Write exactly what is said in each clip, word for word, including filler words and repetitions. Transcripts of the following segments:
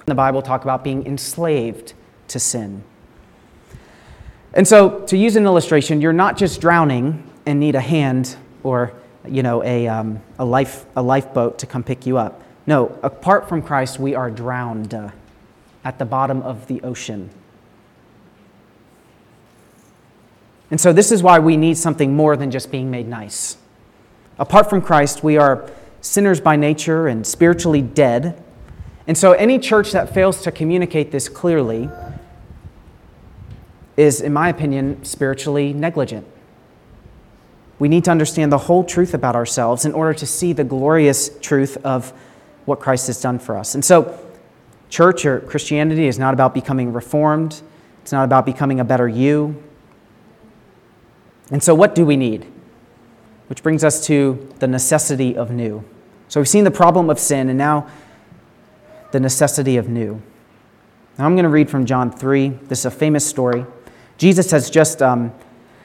The Bible talk about being enslaved to sin. And so, to use an illustration, you're not just drowning and need a hand or, you know, a um, a life a lifeboat to come pick you up. No, apart from Christ, we are drowned uh, at the bottom of the ocean. And so this is why we need something more than just being made nice. Apart from Christ, we are sinners by nature and spiritually dead. And so any church that fails to communicate this clearly is, in my opinion, spiritually negligent. We need to understand the whole truth about ourselves in order to see the glorious truth of what Christ has done for us. And so church or Christianity is not about becoming reformed. It's not about becoming a better you. And so what do we need? Which brings us to the necessity of new. So we've seen the problem of sin, and now the necessity of new. Now I'm going to read from John three. This is a famous story. Jesus has just um,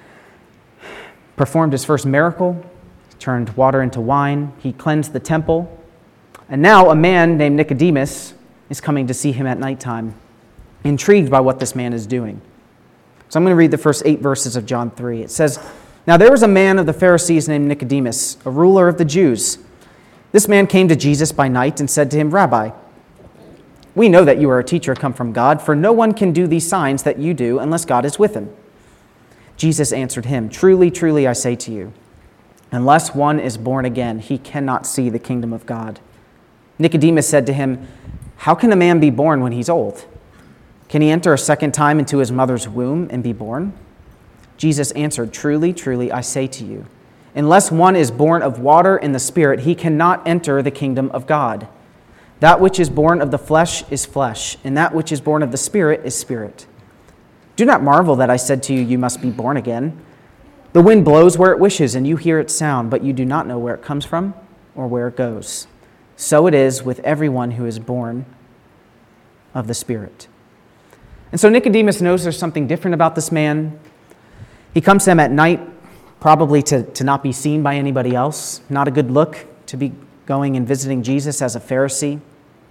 performed his first miracle. He turned water into wine. He cleansed the temple. And now a man named Nicodemus is coming to see him at nighttime, intrigued by what this man is doing. So I'm going to read the first eight verses of John three. It says, "Now there was a man of the Pharisees named Nicodemus, a ruler of the Jews. This man came to Jesus by night and said to him, 'Rabbi, we know that you are a teacher come from God, for no one can do these signs that you do unless God is with him.' Jesus answered him, 'Truly, truly, I say to you, unless one is born again, he cannot see the kingdom of God.' Nicodemus said to him, 'How can a man be born when he's old? Can he enter a second time into his mother's womb and be born?' Jesus answered, 'Truly, truly, I say to you, unless one is born of water and the Spirit, he cannot enter the kingdom of God. That which is born of the flesh is flesh, and that which is born of the Spirit is spirit. Do not marvel that I said to you, you must be born again. The wind blows where it wishes, and you hear its sound, but you do not know where it comes from or where it goes. So it is with everyone who is born of the Spirit.'" And so Nicodemus knows there's something different about this man. He comes to him at night, probably to, to not be seen by anybody else. Not a good look to be going and visiting Jesus as a Pharisee.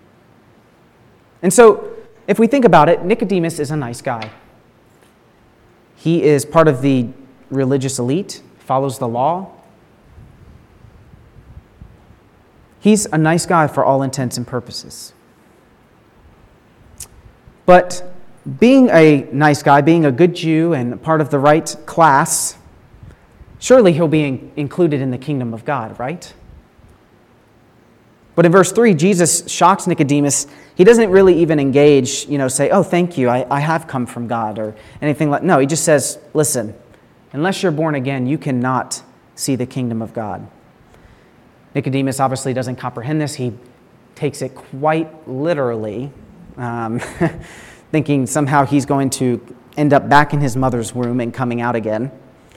And so, if we think about it, Nicodemus is a nice guy. He is part of the religious elite, follows the law. He's a nice guy for all intents and purposes. But being a nice guy, being a good Jew and part of the right class, surely he'll be in- included in the kingdom of God, right? But in verse three, Jesus shocks Nicodemus. He doesn't really even engage, you know, say, "Oh, thank you, I, I have come from God," or anything like that. No, he just says, "Listen, unless you're born again, you cannot see the kingdom of God." Nicodemus obviously doesn't comprehend this. He takes it quite literally, um, thinking somehow he's going to end up back in his mother's womb and coming out again.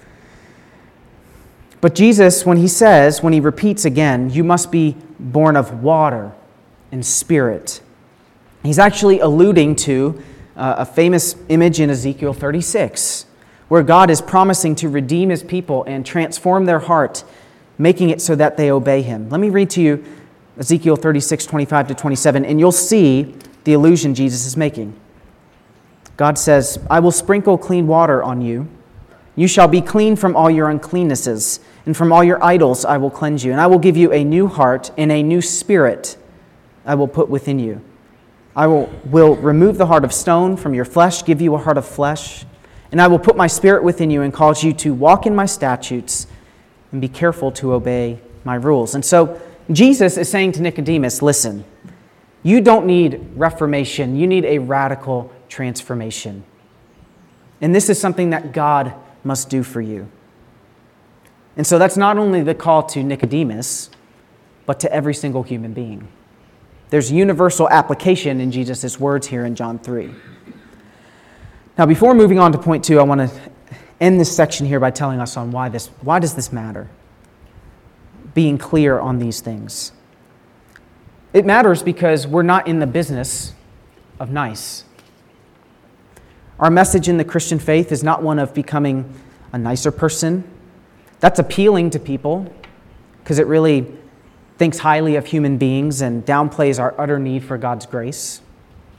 But Jesus, when he says, when he repeats again, "You must be born of water and spirit," he's actually alluding to uh, a famous image in Ezekiel thirty-six, where God is promising to redeem his people and transform their heart, making it so that they obey him. Let me read to you Ezekiel thirty-six, twenty-five to twenty-seven, and you'll see the allusion Jesus is making. God says, "I will sprinkle clean water on you. You shall be clean from all your uncleannesses, and from all your idols I will cleanse you. And I will give you a new heart, and a new spirit I will put within you. I will, will remove the heart of stone from your flesh, give you a heart of flesh. And I will put my spirit within you and cause you to walk in my statutes and be careful to obey my rules." And so Jesus is saying to Nicodemus, listen, you don't need reformation. You need a radical transformation. And this is something that God must do for you. And so that's not only the call to Nicodemus, but to every single human being. There's universal application in Jesus' words here in John three. Now, before moving on to point two, I want to end this section here by telling us on why this, why does this matter? Being clear on these things. It matters because we're not in the business of nice. Our message in the Christian faith is not one of becoming a nicer person. That's appealing to people because it really thinks highly of human beings and downplays our utter need for God's grace.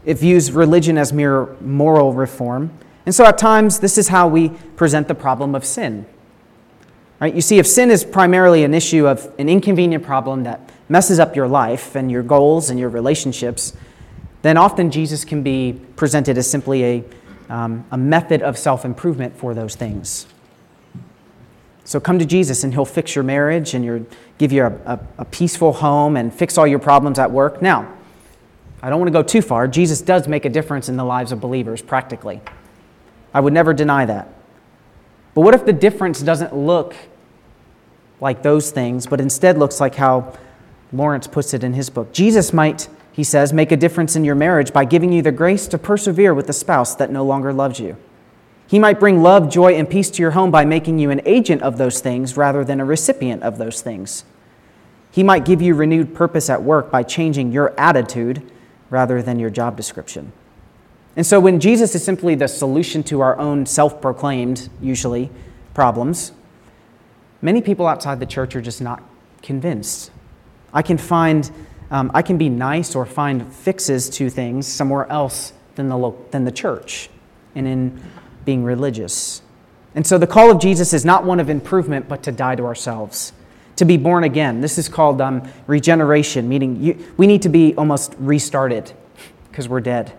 It views religion as mere moral reform. And so at times, this is how we present the problem of sin. Right? You see, if sin is primarily an issue of an inconvenient problem that messes up your life and your goals and your relationships, then often Jesus can be presented as simply a, um, a method of self-improvement for those things. So come to Jesus and he'll fix your marriage and your, give you a, a, a peaceful home and fix all your problems at work. Now, I don't want to go too far. Jesus does make a difference in the lives of believers practically. I would never deny that. But what if the difference doesn't look like those things, but instead looks like how Lawrence puts it in his book? Jesus might, he says, make a difference in your marriage by giving you the grace to persevere with the spouse that no longer loves you. He might bring love, joy, and peace to your home by making you an agent of those things rather than a recipient of those things. He might give you renewed purpose at work by changing your attitude rather than your job description. And so when Jesus is simply the solution to our own self-proclaimed, usually, problems, many people outside the church are just not convinced. I can find, um, I can be nice or find fixes to things somewhere else than the lo- than the church and in being religious. And so the call of Jesus is not one of improvement, but to die to ourselves, to be born again. This is called um, regeneration, meaning you, we need to be almost restarted because we're dead.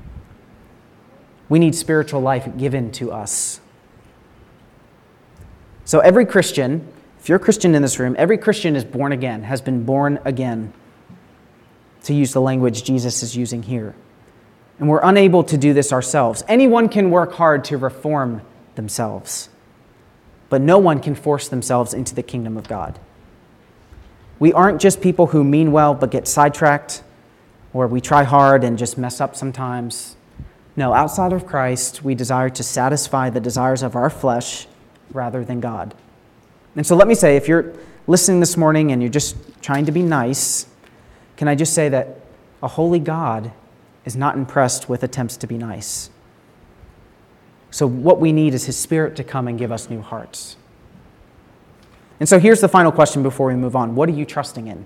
We need spiritual life given to us. So every Christian, if you're a Christian in this room, every Christian is born again, has been born again, to use the language Jesus is using here. And we're unable to do this ourselves. Anyone can work hard to reform themselves, but no one can force themselves into the kingdom of God. We aren't just people who mean well but get sidetracked, or we try hard and just mess up sometimes. No, outside of Christ, we desire to satisfy the desires of our flesh rather than God. And so let me say, if you're listening this morning and you're just trying to be nice, can I just say that a holy God is not impressed with attempts to be nice. So what we need is His Spirit to come and give us new hearts. And so here's the final question before we move on. What are you trusting in?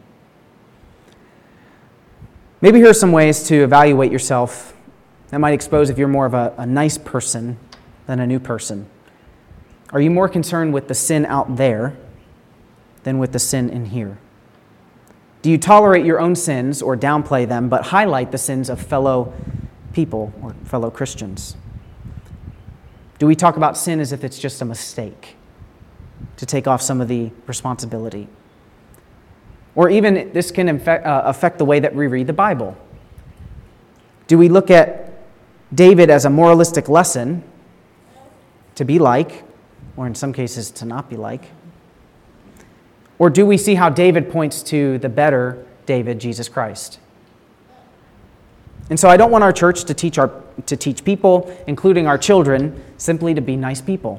Maybe here are some ways to evaluate yourself that might expose if you're more of a, a nice person than a new person. Are you more concerned with the sin out there than with the sin in here? Do you tolerate your own sins or downplay them, but highlight the sins of fellow people or fellow Christians? Do we talk about sin as if it's just a mistake, to take off some of the responsibility? Or even this can affect, uh, affect the way that we read the Bible. Do we look at David as a moralistic lesson to be like, or in some cases to not be like? Or do we see how David points to the better David, Jesus Christ? And so I don't want our church to teach our to teach people, including our children, simply to be nice people.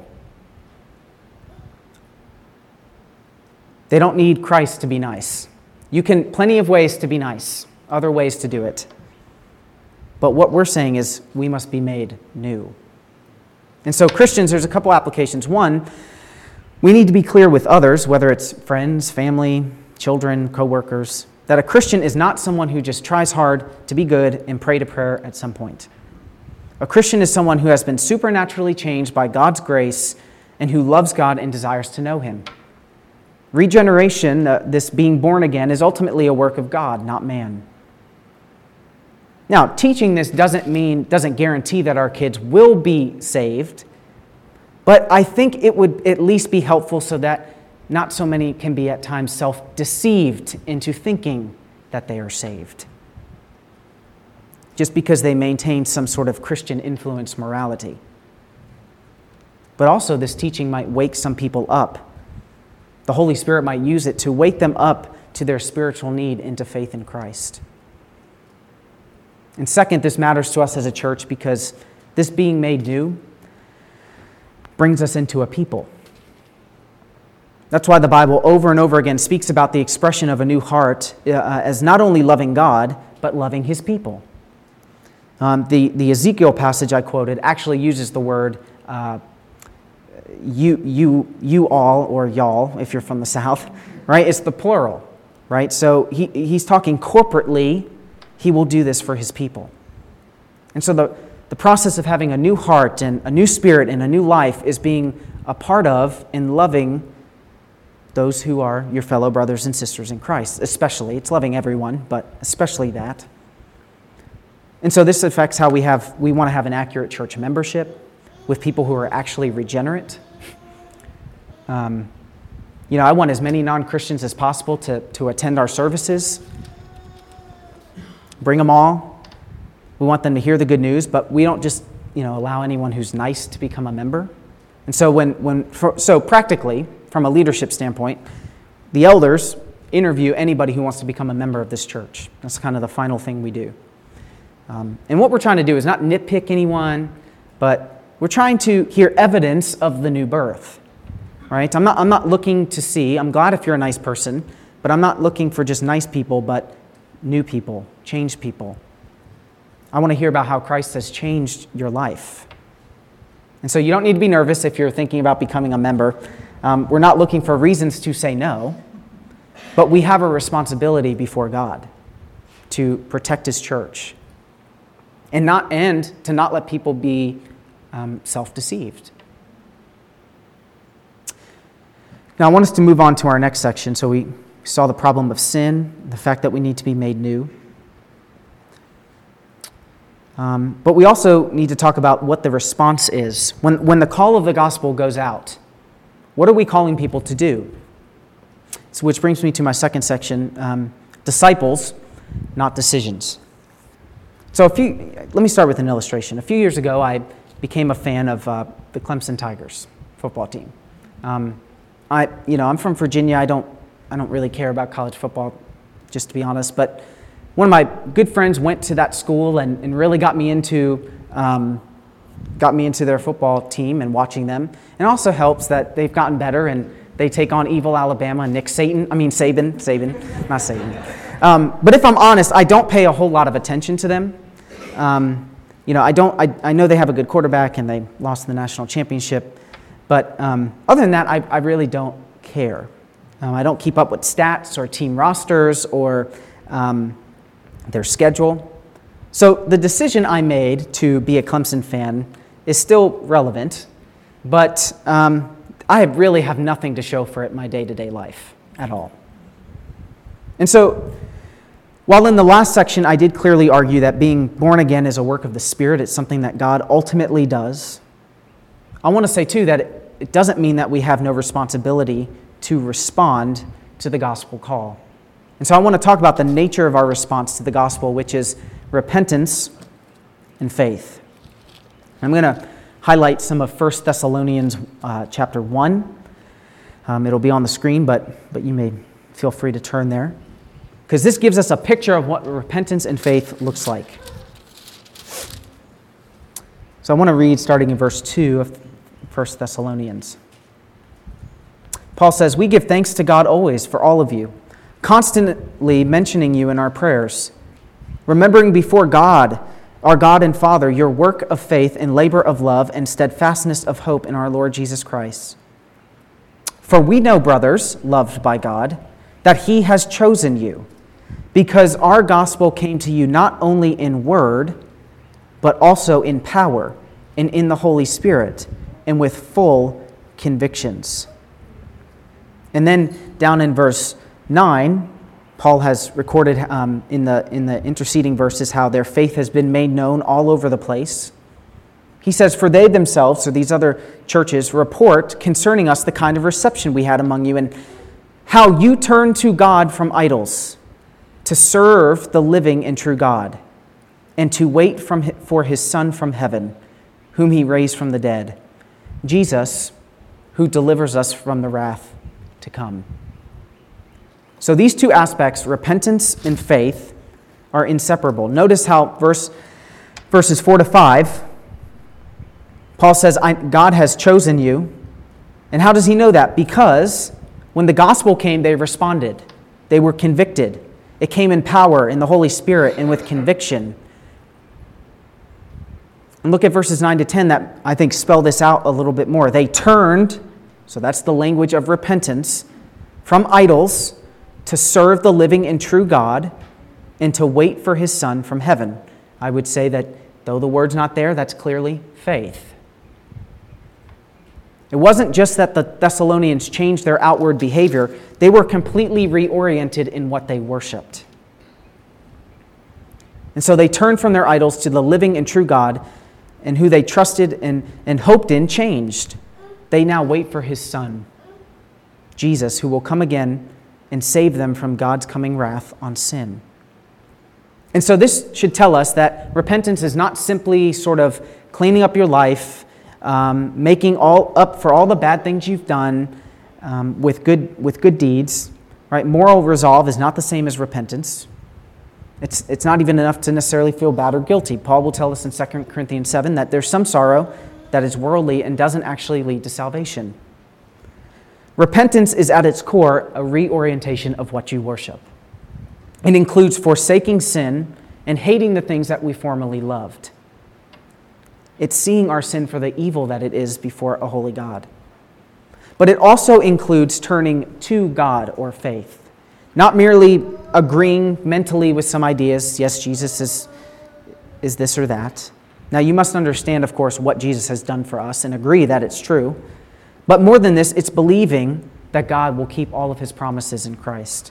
They don't need Christ to be nice. You can, plenty of ways to be nice, other ways to do it. But what we're saying is we must be made new. And so Christians, there's a couple applications. One, we need to be clear with others, whether it's friends, family, children, co-workers, that a Christian is not someone who just tries hard to be good and pray to prayer at some point. A Christian is someone who has been supernaturally changed by God's grace and who loves God and desires to know Him. Regeneration, uh, this being born again, is ultimately a work of God, not man. Now, teaching this doesn't mean, doesn't guarantee that our kids will be saved, but I think it would at least be helpful so that not so many can be at times self-deceived into thinking that they are saved, just because they maintain some sort of Christian influence morality. But also this teaching might wake some people up. The Holy Spirit might use it to wake them up to their spiritual need into faith in Christ. And second, this matters to us as a church because this being made new brings us into a people. That's why the Bible over and over again speaks about the expression of a new heart uh, as not only loving God, but loving His people. Um, the, the Ezekiel passage I quoted actually uses the word uh, you, you, you all, or y'all, if you're from the South, right? It's the plural, right? So he, he's talking corporately. He will do this for His people. And so the, the process of having a new heart and a new spirit and a new life is being a part of and loving those who are your fellow brothers and sisters in Christ, especially. It's loving everyone, but especially that. And so this affects how we have, we want to have an accurate church membership with people who are actually regenerate. Um, you know, I want as many non-Christians as possible to, to attend our services. Bring them all. We want them to hear the good news, but we don't just, you know, allow anyone who's nice to become a member. And so when, when for, so practically, from a leadership standpoint, the elders interview anybody who wants to become a member of this church. That's kind of the final thing we do. Um, and what we're trying to do is not nitpick anyone, but we're trying to hear evidence of the new birth. Right? I'm not, I'm not looking to see, I'm glad if you're a nice person, but I'm not looking for just nice people, but new people, changed people. I want to hear about how Christ has changed your life. And so you don't need to be nervous if you're thinking about becoming a member. Um, we're not looking for reasons to say no, but we have a responsibility before God to protect His church and not and to not let people be um, self-deceived. Now I want us to move on to our next section. So we saw the problem of sin, the fact that we need to be made new. Um, but we also need to talk about what the response is. When, when the call of the gospel goes out, what are we calling people to do? So which brings me to my second section, um, disciples, not decisions. So a few, let me start with an illustration. A few years ago, I became a fan of uh, the Clemson Tigers football team. Um, I, you know, I'm from Virginia. I don't, I don't really care about college football, just to be honest. But one of my good friends went to that school and, and really got me into, um, got me into their football team and watching them. And it also helps that they've gotten better and they take on evil Alabama and Nick Saban. I mean Saban, Saban, not Saban. Um, but if I'm honest, I don't pay a whole lot of attention to them. Um, you know, I don't. I, I know they have a good quarterback and they lost the national championship. But um, other than that, I, I really don't care. Um, I don't keep up with stats or team rosters or um, their schedule. So the decision I made to be a Clemson fan is still relevant, but um, I really have nothing to show for it in my day-to-day life at all. And so, while in the last section I did clearly argue that being born again is a work of the Spirit, it's something that God ultimately does, I want to say too that it, it doesn't mean that we have no responsibility to respond to the gospel call. And so I want to talk about the nature of our response to the gospel, which is repentance and faith. I'm going to highlight some of First Thessalonians uh, chapter one. Um, it'll be on the screen, but, but you may feel free to turn there, because this gives us a picture of what repentance and faith looks like. So I want to read starting in verse two of First Thessalonians. Paul says, "We give thanks to God always for all of you, constantly mentioning you in our prayers, remembering before God, our God and Father, your work of faith and labor of love and steadfastness of hope in our Lord Jesus Christ. For we know, brothers, loved by God, that He has chosen you, because our gospel came to you not only in word, but also in power and in the Holy Spirit, and with full convictions." And then down in verse nine, Paul has recorded um, in the in the interceding verses how their faith has been made known all over the place. He says, "For they themselves," or these other churches, "report concerning us the kind of reception we had among you, and how you turned to God from idols to serve the living and true God, and to wait from for His Son from heaven, whom He raised from the dead, Jesus, who delivers us from the wrath to come." So these two aspects, repentance and faith, are inseparable. Notice how verse verses four to five, Paul says, I, God has chosen you. And how does he know that? Because when the gospel came, they responded. They were convicted. It came in power, in the Holy Spirit, and with conviction. And look at verses nine to ten that I think spell this out a little bit more. They turned, so that's the language of repentance, from idols to serve the living and true God and to wait for His Son from heaven. I would say that Though the word's not there, that's clearly faith. It wasn't just that the Thessalonians changed their outward behavior. They were completely reoriented in what they worshiped. And so they turned from their idols to the living and true God, and who they trusted and, and hoped in changed. They now wait for his Son, Jesus, who will come again and save them from God's coming wrath on sin. And so this should tell us that repentance is not simply sort of cleaning up your life, um, making all up for all the bad things you've done um, with good with good deeds. Right? Moral resolve is not the same as repentance. It's, it's not even enough to necessarily feel bad or guilty. Paul will tell us in Second Corinthians seven that there's some sorrow that is worldly and doesn't actually lead to salvation. Repentance is at its core a reorientation of what you worship. It includes forsaking sin and hating the things that we formerly loved. It's seeing our sin for the evil that it is before a holy God. But it also includes turning to God or faith. Not merely agreeing mentally with some ideas, yes, Jesus is, is this or that. Now, you must understand, of course, what Jesus has done for us and agree that it's true. But more than this, it's believing that God will keep all of his promises in Christ.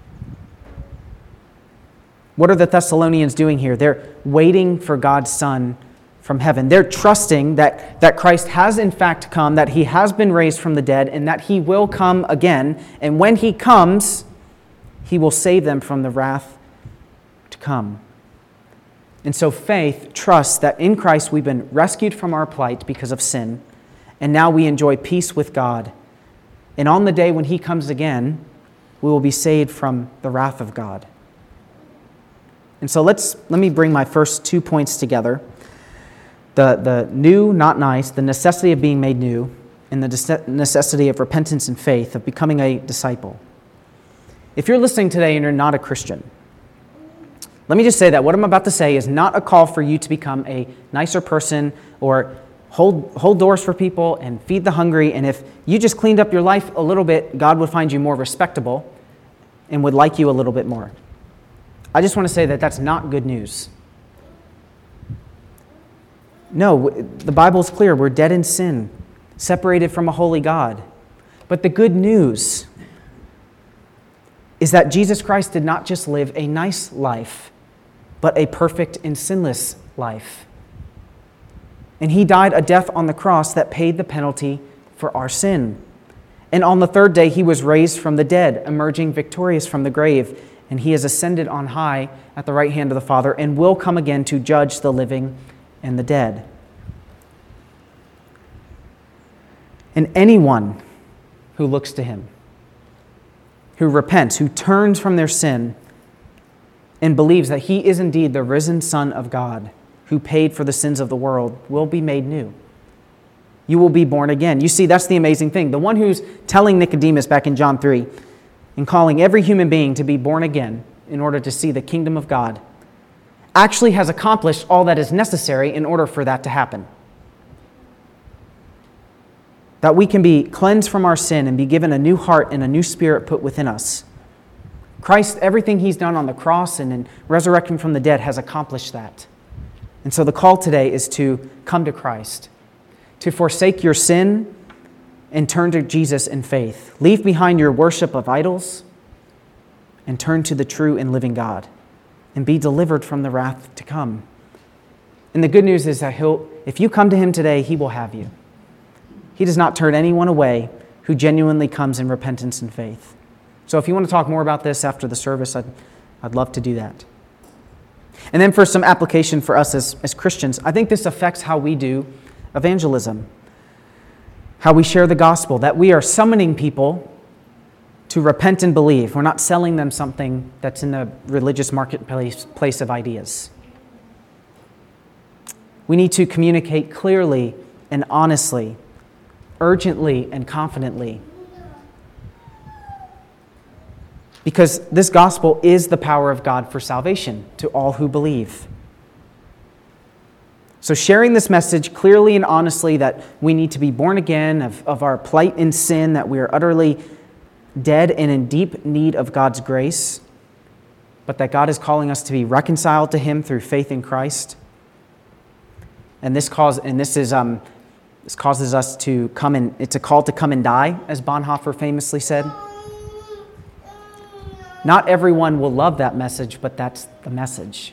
What are the Thessalonians doing here? They're waiting for God's Son from heaven. They're trusting that, that Christ has in fact come, that he has been raised from the dead, and that he will come again. And when he comes, he will save them from the wrath to come. And so faith trusts that in Christ we've been rescued from our plight because of sin, and now we enjoy peace with God. And on the day when he comes again, we will be saved from the wrath of God. And so let's let me bring my first two points together. The, the new, not nice, the necessity of being made new, and the necessity of repentance and faith, of becoming a disciple. If you're listening today and you're not a Christian, let me just say that what I'm about to say is not a call for you to become a nicer person or hold, hold doors for people and feed the hungry. And if you just cleaned up your life a little bit, God would find you more respectable and would like you a little bit more. I just want to say that that's not good news. No, the Bible is clear. We're dead in sin, separated from a holy God. But the good news is that Jesus Christ did not just live a nice life, but a perfect and sinless life. And he died a death on the cross that paid the penalty for our sin. And on the third day, he was raised from the dead, emerging victorious from the grave. And he has ascended on high at the right hand of the Father and will come again to judge the living and the dead. And anyone who looks to him, who repents, who turns from their sin, and believes that he is indeed the risen Son of God, who paid for the sins of the world, will be made new. You will be born again. You see, that's the amazing thing. The one who's telling Nicodemus back in John three and calling every human being to be born again in order to see the kingdom of God actually has accomplished all that is necessary in order for that to happen. That we can be cleansed from our sin and be given a new heart and a new spirit put within us. Christ, everything he's done on the cross and in resurrecting from the dead has accomplished that. And so the call today is to come to Christ, to forsake your sin and turn to Jesus in faith. Leave behind your worship of idols and turn to the true and living God and be delivered from the wrath to come. And the good news is that he'll, if you come to him today, he will have you. He does not turn anyone away who genuinely comes in repentance and faith. So if you want to talk more about this after the service, I'd, I'd love to do that. And then for some application for us as, as Christians, I think this affects how we do evangelism, how we share the gospel, that we are summoning people to repent and believe. We're not selling them something that's in the religious marketplace place of ideas. We need to communicate clearly and honestly, urgently and confidently. Because this gospel is the power of God for salvation to all who believe. So sharing this message clearly and honestly that we need to be born again of, of our plight in sin, that we are utterly dead and in deep need of God's grace, but that God is calling us to be reconciled to him through faith in Christ. And this cause, and this is um, this causes us to come and it's a call to come and die, as Bonhoeffer famously said. Not everyone will love that message, but that's the message.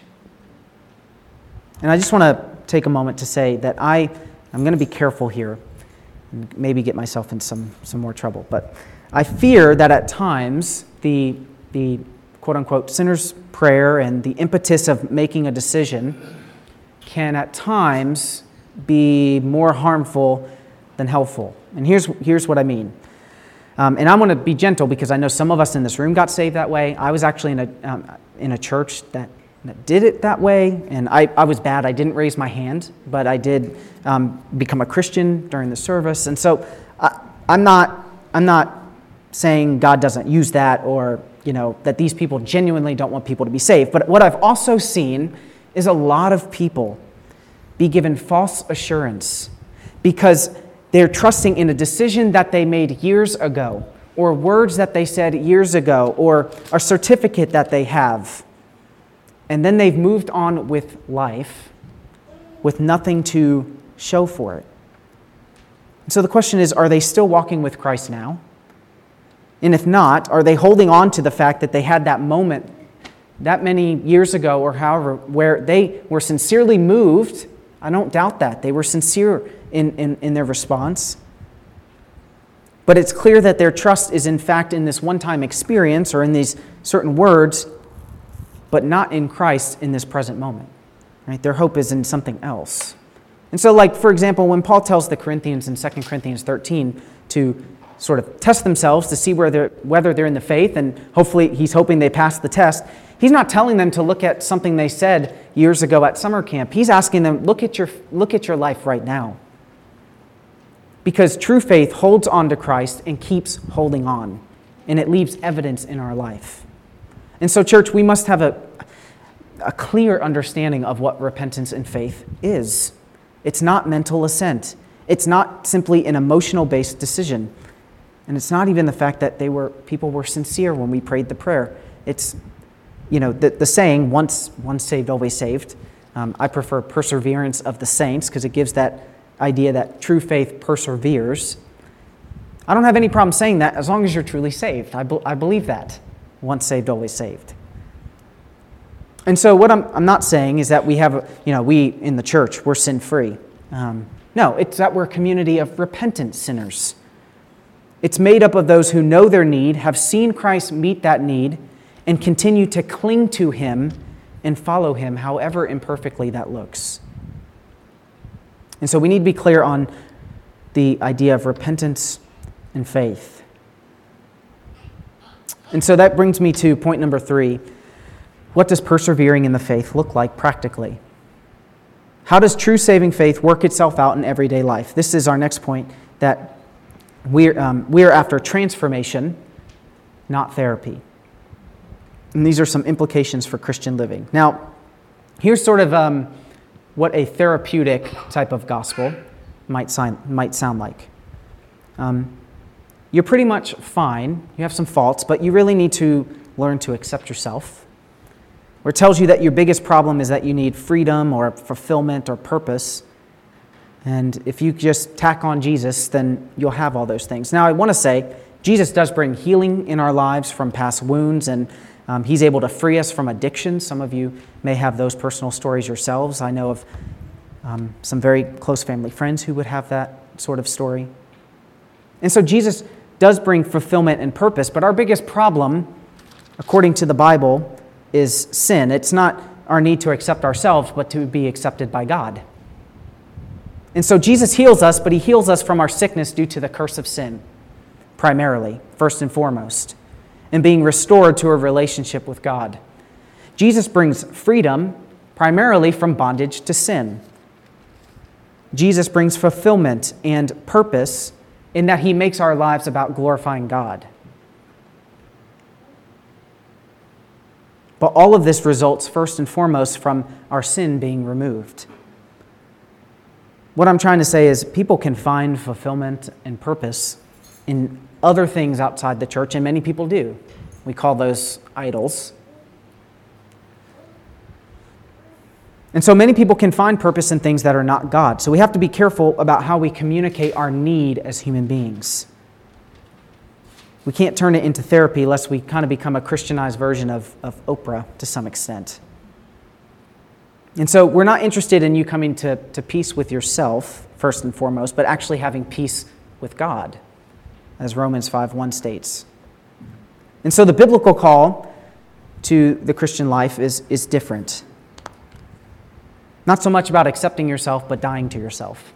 And I just want to take a moment to say that I, I'm going to be careful here and maybe get myself in some, some more trouble. But I fear that at times the, the quote-unquote sinner's prayer and the impetus of making a decision can at times be more harmful than helpful. And here's, here's what I mean. Um, and I want to be gentle because I know some of us in this room got saved that way. I was actually in a, um, in a church that, that did it that way, and I, I was bad. I didn't raise my hand, but I did um, become a Christian during the service. And so I, I'm not I'm not saying God doesn't use that, or you know that these people genuinely don't want people to be saved. But what I've also seen is a lot of people be given false assurance because they're trusting in a decision that they made years ago, or words that they said years ago, or a certificate that they have. And then they've moved on with life with nothing to show for it. So the question is, are they still walking with Christ now? And if not, are they holding on to the fact that they had that moment that many years ago, or however, where they were sincerely moved? I don't doubt that. They were sincere in, in, in their response. But it's clear that their trust is in fact in this one-time experience or in these certain words, but not in Christ in this present moment. Right? Their hope is in something else. And so, like, for example, when Paul tells the Corinthians in Second Corinthians thirteen to sort of test themselves to see where they're, whether they're in the faith, and hopefully he's hoping they pass the test, he's not telling them to look at something they said years ago at summer camp. He's asking them, look at your, look at your life right now. Because true faith holds on to Christ and keeps holding on, and it leaves evidence in our life. And so, church, we must have a, a clear understanding of what repentance and faith is. It's not mental assent. It's not simply an emotional-based decision. And it's not even the fact that they were people were sincere when we prayed the prayer. It's, you know, the, the saying, once, once saved, always saved. Um, I prefer perseverance of the saints because it gives that idea that true faith perseveres. I don't have any problem saying that as long as you're truly saved. I, be, I believe that. Once saved, always saved. And so what I'm, I'm not saying is that we have, a, you know, we in the church, we're sin-free. Um, no, it's that we're a community of repentant sinners. It's made up of those who know their need, have seen Christ meet that need, and continue to cling to Him and follow Him, however imperfectly that looks. And so we need to be clear on the idea of repentance and faith. And so that brings me to point number three. What does persevering in the faith look like practically? How does true saving faith work itself out in everyday life? This is our next point, that we're, um, we're after transformation, not therapy. And these are some implications for Christian living. Now, here's sort of um, what a therapeutic type of gospel might, sign, might sound like. Um, you're pretty much fine. You have some faults, but you really need to learn to accept yourself. Or it tells you that your biggest problem is that you need freedom or fulfillment or purpose. And if you just tack on Jesus, then you'll have all those things. Now, I want to say, Jesus does bring healing in our lives from past wounds, and um, He's able to free us from addiction. Some of you may have those personal stories yourselves. I know of um, some very close family friends who would have that sort of story. And so Jesus does bring fulfillment and purpose, but our biggest problem, according to the Bible, is sin. It's not our need to accept ourselves, but to be accepted by God. And so Jesus heals us, but He heals us from our sickness due to the curse of sin, primarily, first and foremost, and being restored to a relationship with God. Jesus brings freedom, primarily from bondage to sin. Jesus brings fulfillment and purpose in that He makes our lives about glorifying God. But all of this results first and foremost from our sin being removed. What I'm trying to say is people can find fulfillment and purpose in other things outside the church, and many people do. We call those idols. And so many people can find purpose in things that are not God. So we have to be careful about how we communicate our need as human beings. We can't turn it into therapy lest we kind of become a Christianized version of, of Oprah to some extent. And so we're not interested in you coming to, to peace with yourself, first and foremost, but actually having peace with God, as Romans five one states. And so the biblical call to the Christian life is, is different. Not so much about accepting yourself, but dying to yourself.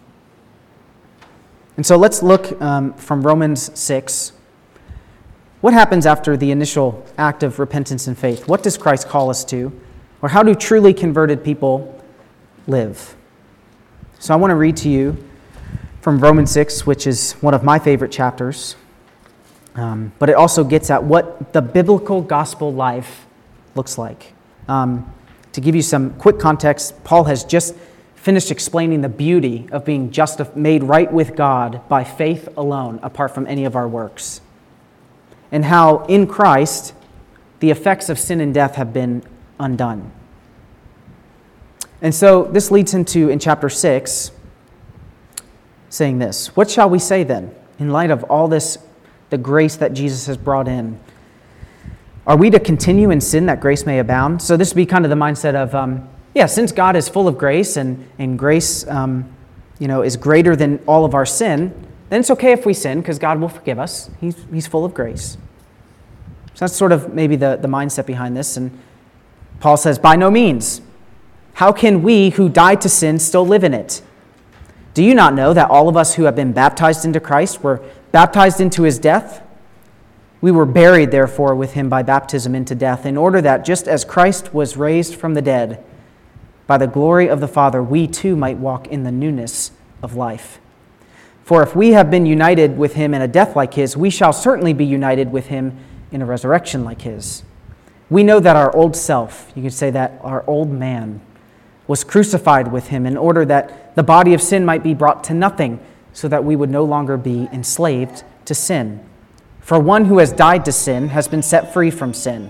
And so let's look um, from Romans six. What happens after the initial act of repentance and faith? What does Christ call us to? Or how do truly converted people live? So I want to read to you from Romans six, which is one of my favorite chapters. Um, but it also gets at what the biblical gospel life looks like. Um, to give you some quick context, Paul has just finished explaining the beauty of being justif- made right with God by faith alone, apart from any of our works. And how in Christ, the effects of sin and death have been undone. And so this leads into, in chapter six, saying this: what shall we say then, in light of all this, the grace that Jesus has brought in? Are we to continue in sin that grace may abound? So this would be kind of the mindset of, um, yeah, since God is full of grace and, and grace um, you know, is greater than all of our sin, then it's okay if we sin because God will forgive us. He's, he's full of grace. So that's sort of maybe the, the mindset behind this. And Paul says, by no means. How can we who died to sin still live in it? Do you not know that all of us who have been baptized into Christ were baptized into his death? We were buried, therefore, with him by baptism into death, in order that just as Christ was raised from the dead by the glory of the Father, we too might walk in the newness of life. For if we have been united with him in a death like his, we shall certainly be united with him in a resurrection like his. We know that our old self, you could say that our old man, was crucified with him in order that the body of sin might be brought to nothing, so that we would no longer be enslaved to sin. For one who has died to sin has been set free from sin.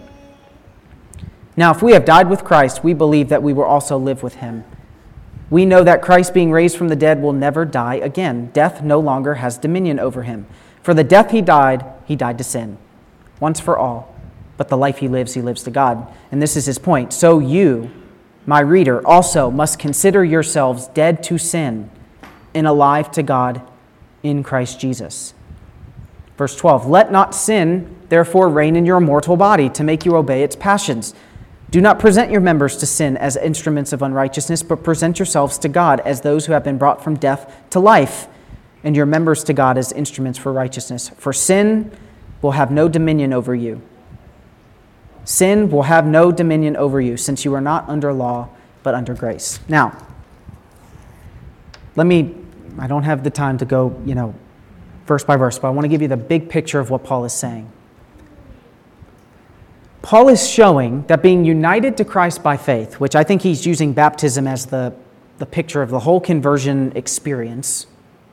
Now, if we have died with Christ, we believe that we will also live with him. We know that Christ, being raised from the dead, will never die again. Death no longer has dominion over him. For the death he died, he died to sin, once for all. But the life he lives, he lives to God. And this is his point. So you, my reader, also must consider yourselves dead to sin and alive to God in Christ Jesus. Verse twelve, let not sin, therefore, reign in your mortal body to make you obey its passions. Do not present your members to sin as instruments of unrighteousness, but present yourselves to God as those who have been brought from death to life, and your members to God as instruments for righteousness. For sin will have no dominion over you. Sin will have no dominion over you, since you are not under law, but under grace. Now, let me, I don't have the time to go, you know, verse by verse, but I want to give you the big picture of what Paul is saying. Paul is showing that being united to Christ by faith, which I think he's using baptism as the, the picture of the whole conversion experience,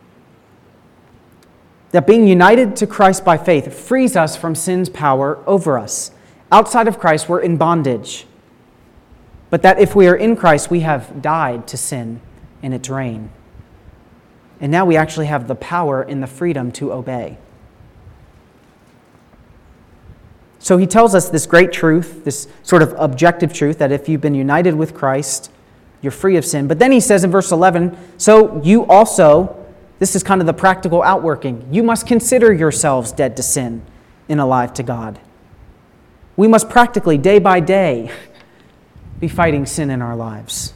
that being united to Christ by faith frees us from sin's power over us. Outside of Christ, we're in bondage. But that if we are in Christ, we have died to sin and its reign. And now we actually have the power and the freedom to obey. So he tells us this great truth, this sort of objective truth, that if you've been united with Christ, you're free of sin. But then he says in verse eleven, so you also, this is kind of the practical outworking, you must consider yourselves dead to sin and alive to God. We must practically, day by day, be fighting sin in our lives.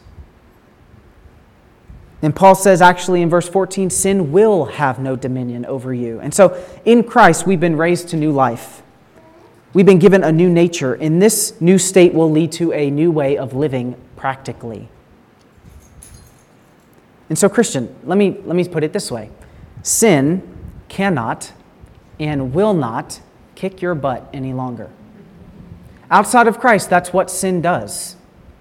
And Paul says actually in verse fourteen, sin will have no dominion over you. And so in Christ, we've been raised to new life. We've been given a new nature, and this new state will lead to a new way of living practically. And so, Christian, let me, let me put it this way. Sin cannot and will not kick your butt any longer. Outside of Christ, that's what sin does.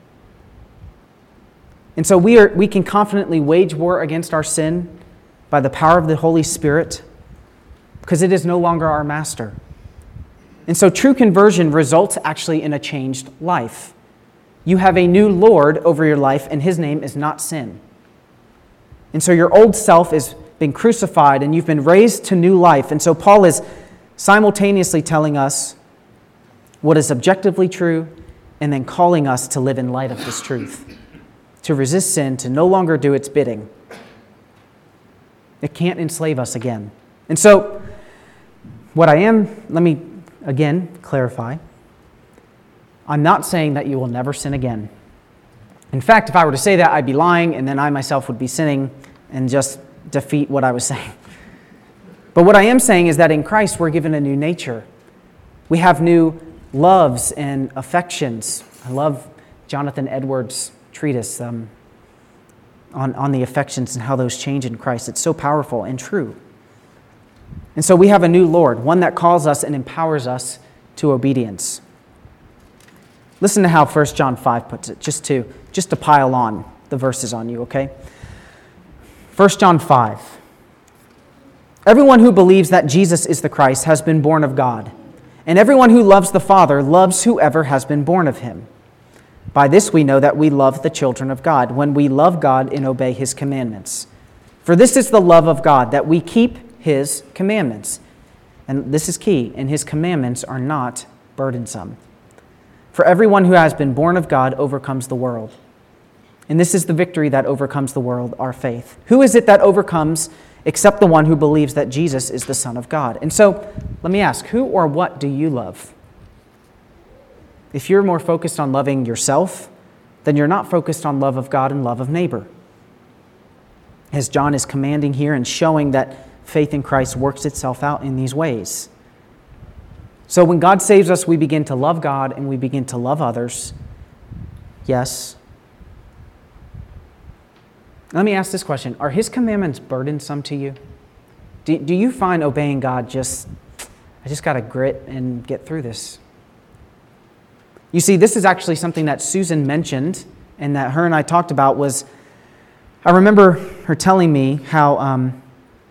And so we are we can confidently wage war against our sin by the power of the Holy Spirit because it is no longer our master. And so true conversion results actually in a changed life. You have a new Lord over your life, and his name is not sin. And so your old self is been crucified, and you've been raised to new life. And so Paul is simultaneously telling us what is objectively true, and then calling us to live in light of this truth, to resist sin, to no longer do its bidding. It can't enslave us again. And so, what I am, let me again clarify. I'm not saying that you will never sin again. In fact, if I were to say that, I'd be lying, and then I myself would be sinning and just defeat what I was saying. But what I am saying is that in Christ, we're given a new nature. We have new loves and affections. I love Jonathan Edwards' treatise um, on, on the affections and how those change in Christ. It's so powerful and true. And so we have a new Lord, one that calls us and empowers us to obedience. Listen to how First John five puts it, just to, just to pile on the verses on you, okay? First John five. Everyone who believes that Jesus is the Christ has been born of God, and everyone who loves the Father loves whoever has been born of him. By this we know that we love the children of God, when we love God and obey his commandments. For this is the love of God, that we keep his commandments. And this is key, and his commandments are not burdensome. For everyone who has been born of God overcomes the world. And this is the victory that overcomes the world, our faith. Who is it that overcomes except the one who believes that Jesus is the Son of God? And so, let me ask, who or what do you love? If you're more focused on loving yourself, then you're not focused on love of God and love of neighbor. As John is commanding here and showing that faith in Christ works itself out in these ways. So when God saves us, we begin to love God and we begin to love others. Yes. Let me ask this question. Are his commandments burdensome to you? Do, do you find obeying God just, I just got to grit and get through this? You see, this is actually something that Susan mentioned and that her and I talked about was, I remember her telling me how um,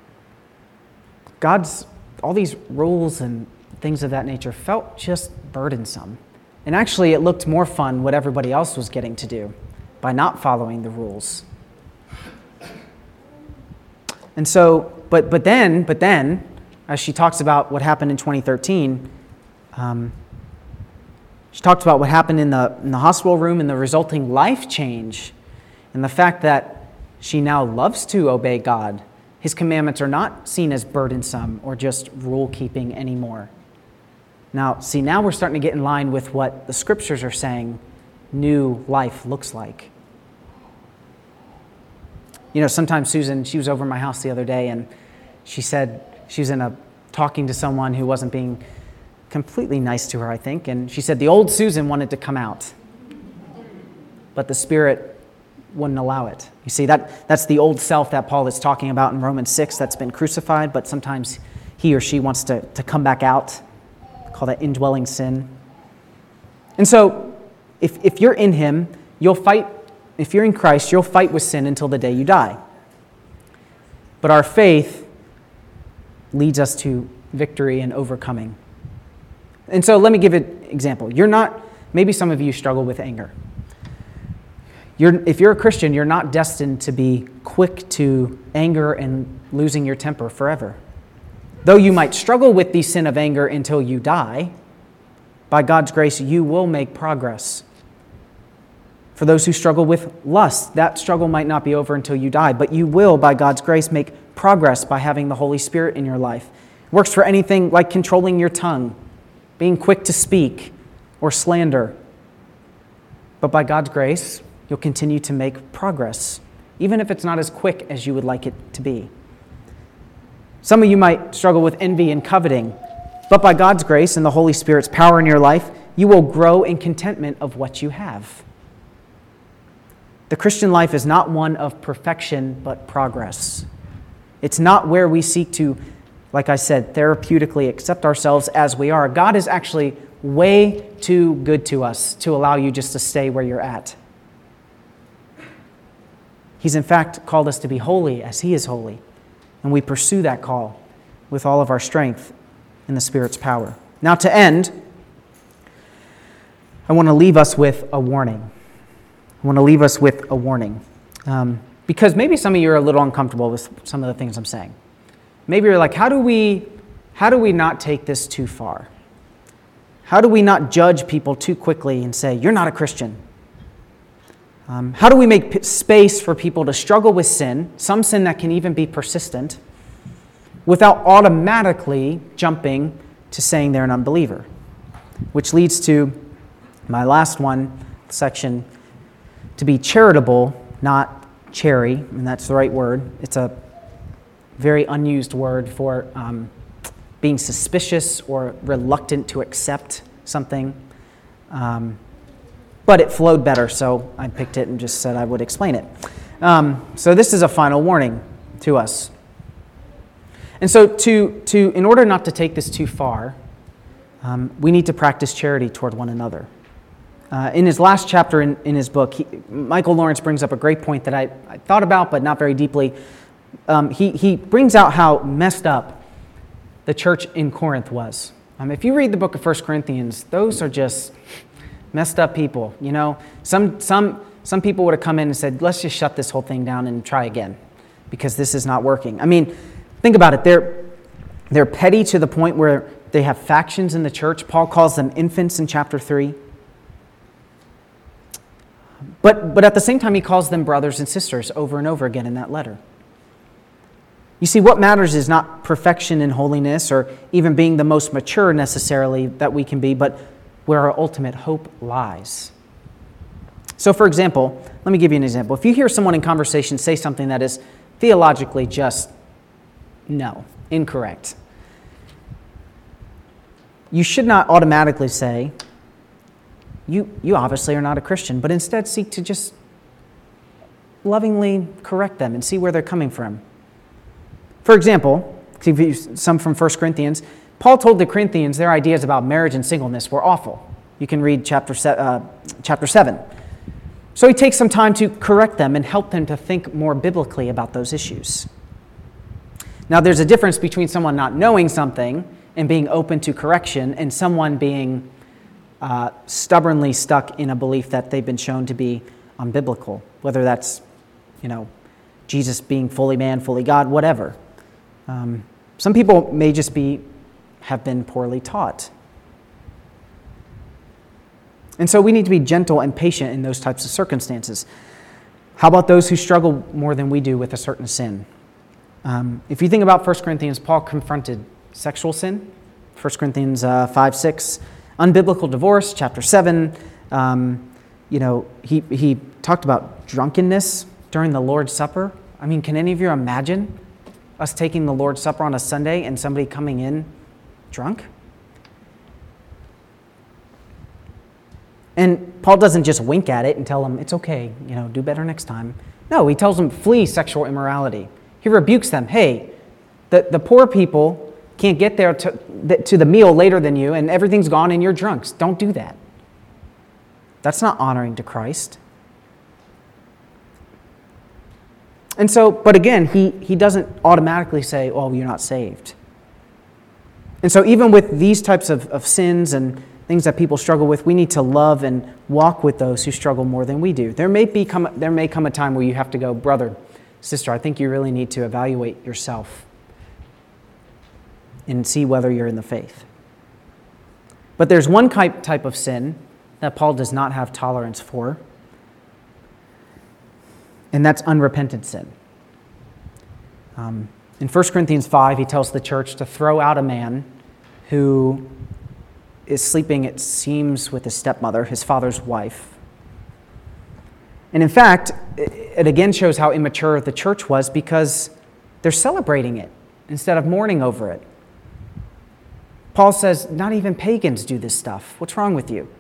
God's, all these rules and things of that nature felt just burdensome. And actually it looked more fun what everybody else was getting to do by not following the rules. And so, but but then, but then, as she talks about what happened in twenty thirteen, um, she talks about what happened in the in the hospital room and the resulting life change, and the fact that she now loves to obey God. His commandments are not seen as burdensome or just rule-keeping anymore. Now, see, now we're starting to get in line with what the scriptures are saying new life looks like. You know, sometimes Susan, she was over at my house the other day, and she said she was in a talking to someone who wasn't being completely nice to her, I think, and she said the old Susan wanted to come out, but the Spirit wouldn't allow it. You see, that that's the old self that Paul is talking about in Romans six that's been crucified, but sometimes he or she wants to, to come back out. Call that indwelling sin. And so, if if you're in him, you'll fight. If you're in Christ, you'll fight with sin until the day you die. But our faith leads us to victory and overcoming. And so let me give an example. You're not, maybe some of you struggle with anger. You're, if you're a Christian, you're not destined to be quick to anger and losing your temper forever. Though you might struggle with the sin of anger until you die, by God's grace, you will make progress. For those who struggle with lust, that struggle might not be over until you die, but you will, by God's grace, make progress by having the Holy Spirit in your life. It works for anything like controlling your tongue, being quick to speak, or slander. But by God's grace, you'll continue to make progress, even if it's not as quick as you would like it to be. Some of you might struggle with envy and coveting, but by God's grace and the Holy Spirit's power in your life, you will grow in contentment of what you have. The Christian life is not one of perfection, but progress. It's not where we seek to, like I said, therapeutically accept ourselves as we are. God is actually way too good to us to allow you just to stay where you're at. He's in fact called us to be holy as He is holy. And we pursue that call with all of our strength in the Spirit's power. Now to end, I want to leave us with a warning. I want to leave us with a warning. Um, because maybe some of you are a little uncomfortable with some of the things I'm saying. Maybe you're like, how do we, how do we not take this too far? How do we not judge people too quickly and say, you're not a Christian? Um, how do we make p- space for people to struggle with sin, some sin that can even be persistent, without automatically jumping to saying they're an unbeliever? Which leads to my last one, section, to be charitable, not chary, and that's the right word. It's a very unused word for um, being suspicious or reluctant to accept something. Um, but it flowed better, so I picked it and just said I would explain it. Um, so this is a final warning to us. And so to, to in order not to take this too far, um, we need to practice charity toward one another. Uh, in his last chapter in, in his book, he, Michael Lawrence brings up a great point that I, I thought about, but not very deeply. Um, he, he brings out how messed up the church in Corinth was. Um, if you read the book of First Corinthians, those are just messed up people. You know, some some some people would have come in and said, let's just shut this whole thing down and try again, because this is not working. I mean, think about it. They're, they're petty to the point where they have factions in the church. Paul calls them infants in chapter three. But, but at the same time, he calls them brothers and sisters over and over again in that letter. You see, what matters is not perfection in holiness or even being the most mature necessarily that we can be, but where our ultimate hope lies. So, for example, let me give you an example. If you hear someone in conversation say something that is theologically just no, incorrect, you should not automatically say, You, you obviously are not a Christian, but instead seek to just lovingly correct them and see where they're coming from. For example, some from First Corinthians, Paul told the Corinthians their ideas about marriage and singleness were awful. You can read chapter, se- uh, chapter seven. So he takes some time to correct them and help them to think more biblically about those issues. Now, there's a difference between someone not knowing something and being open to correction and someone being Uh, stubbornly stuck in a belief that they've been shown to be unbiblical, whether that's, you know, Jesus being fully man, fully God, whatever. Um, some people may just be, have been poorly taught. And so we need to be gentle and patient in those types of circumstances. How about those who struggle more than we do with a certain sin? Um, if you think about First Corinthians, Paul confronted sexual sin, First Corinthians uh, five, six, unbiblical divorce, chapter seven. Um, you know, he, he talked about drunkenness during the Lord's Supper. I mean, can any of you imagine us taking the Lord's Supper on a Sunday and somebody coming in drunk? And Paul doesn't just wink at it and tell them, it's okay, you know, do better next time. No, he tells them, flee sexual immorality. He rebukes them. Hey, the, the poor people can't get there to, to the meal later than you, and everything's gone and you're drunks. Don't do that. That's not honoring to Christ. And so, but again, he, he doesn't automatically say, oh, you're not saved. And so even with these types of, of sins and things that people struggle with, we need to love and walk with those who struggle more than we do. There may become, there may come a time where you have to go, brother, sister, I think you really need to evaluate yourself and see whether you're in the faith. But there's one type, type of sin that Paul does not have tolerance for, and that's unrepentant sin. Um, in First Corinthians five, he tells the church to throw out a man who is sleeping, it seems, with his stepmother, his father's wife. And in fact, it again shows how immature the church was because they're celebrating it instead of mourning over it. Paul says, not even pagans do this stuff. What's wrong with you?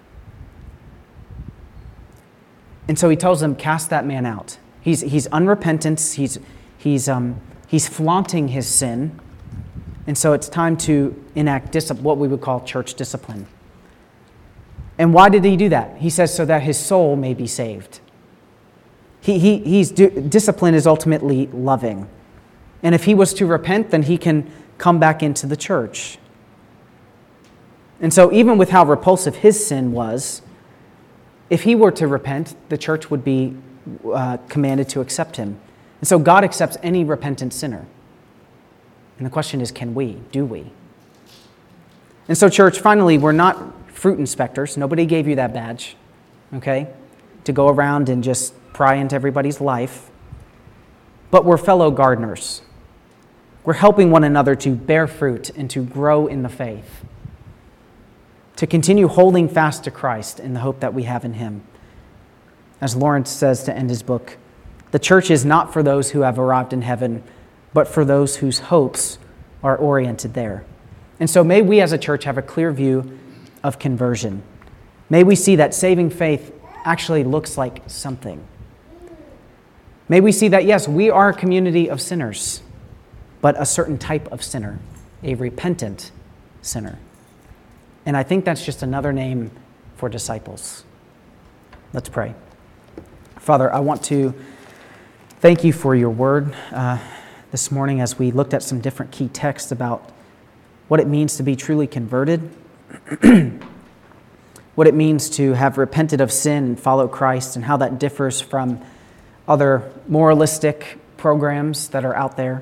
And so he tells them, cast that man out. He's, he's unrepentant. He's, he's, um, he's flaunting his sin. And so it's time to enact dis- what we would call church discipline. And why did he do that? He says, so that his soul may be saved. He, he, he's discipline is ultimately loving. And if he was to repent, then he can come back into the church. And so even with how repulsive his sin was, if he were to repent, the church would be uh, commanded to accept him. And so God accepts any repentant sinner. And the question is, can we? Do we? And so, church, finally, we're not fruit inspectors. Nobody gave you that badge, okay, to go around and just pry into everybody's life. But we're fellow gardeners. We're helping one another to bear fruit and to grow in the faith, to continue holding fast to Christ in the hope that we have in him. As Lawrence says to end his book, the church is not for those who have arrived in heaven, but for those whose hopes are oriented there. And so may we as a church have a clear view of conversion. May we see that saving faith actually looks like something. May we see that, yes, we are a community of sinners, but a certain type of sinner, a repentant sinner. And I think that's just another name for disciples. Let's pray. Father, I want to thank you for your word uh, this morning as we looked at some different key texts about what it means to be truly converted, what it means to have repented of sin and follow Christ, and how that differs from other moralistic programs that are out there.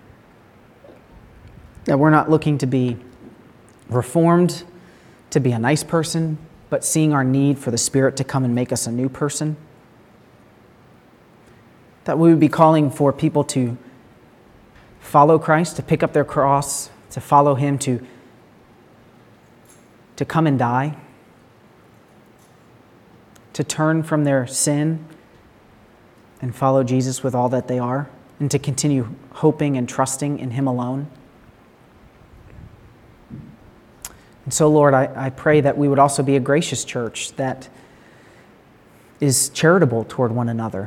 That we're not looking to be reformed, to be a nice person, but seeing our need for the Spirit to come and make us a new person. That we would be calling for people to follow Christ, to pick up their cross, to follow him, to, to come and die, to turn from their sin and follow Jesus with all that they are, and to continue hoping and trusting in him alone. And so, Lord, I, I pray that we would also be a gracious church that is charitable toward one another.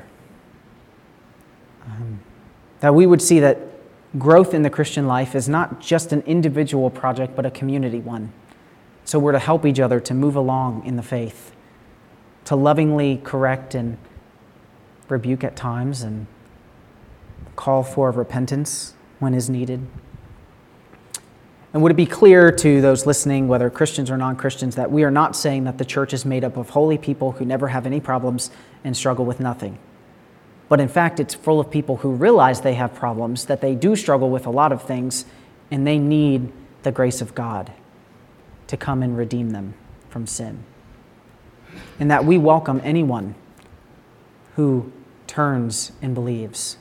Um, that we would see that growth in the Christian life is not just an individual project, but a community one. So we're to help each other to move along in the faith, to lovingly correct and rebuke at times, and call for repentance when is needed. And would it be clear to those listening, whether Christians or non-Christians, that we are not saying that the church is made up of holy people who never have any problems and struggle with nothing. But in fact, it's full of people who realize they have problems, that they do struggle with a lot of things, and they need the grace of God to come and redeem them from sin. And that we welcome anyone who turns and believes.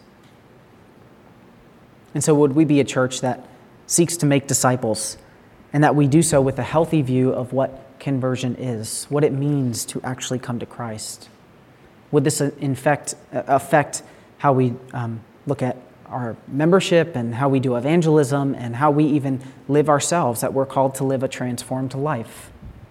And so would we be a church that seeks to make disciples, and that we do so with a healthy view of what conversion is, what it means to actually come to Christ? Would this in fact affect how we um, look at our membership and how we do evangelism and how we even live ourselves, that we're called to live a transformed life?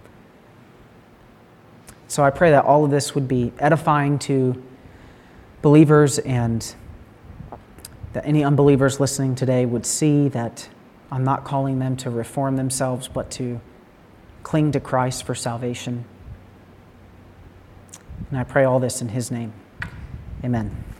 So I pray that all of this would be edifying to believers, and that any unbelievers listening today would see that I'm not calling them to reform themselves, but to cling to Christ for salvation. And I pray all this in his name. Amen.